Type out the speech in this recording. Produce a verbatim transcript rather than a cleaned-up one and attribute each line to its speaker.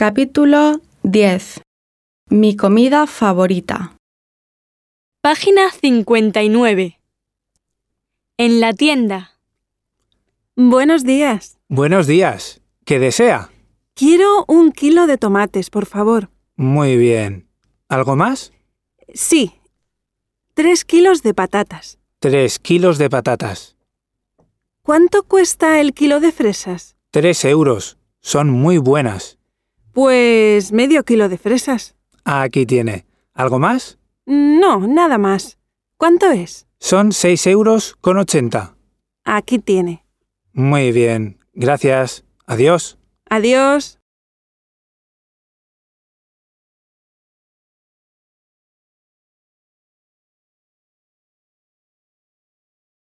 Speaker 1: Capítulo diez. Mi comida favorita.
Speaker 2: Página cincuenta y nueve. En la tienda.
Speaker 3: Buenos días.
Speaker 4: Buenos días. ¿Qué desea?
Speaker 3: Quiero un kilo de tomates, por favor.
Speaker 4: Muy bien. ¿Algo más?
Speaker 3: Sí. Tres kilos de patatas.
Speaker 4: Tres kilos de patatas.
Speaker 3: ¿Cuánto cuesta el kilo de fresas?
Speaker 4: Tres euros. Son muy buenas.
Speaker 3: Pues medio kilo de fresas.
Speaker 4: Aquí tiene. ¿Algo más?
Speaker 3: No, nada más. ¿Cuánto es?
Speaker 4: Son seis euros con ochenta.
Speaker 3: Aquí tiene.
Speaker 4: Muy bien. Gracias. Adiós.
Speaker 3: Adiós.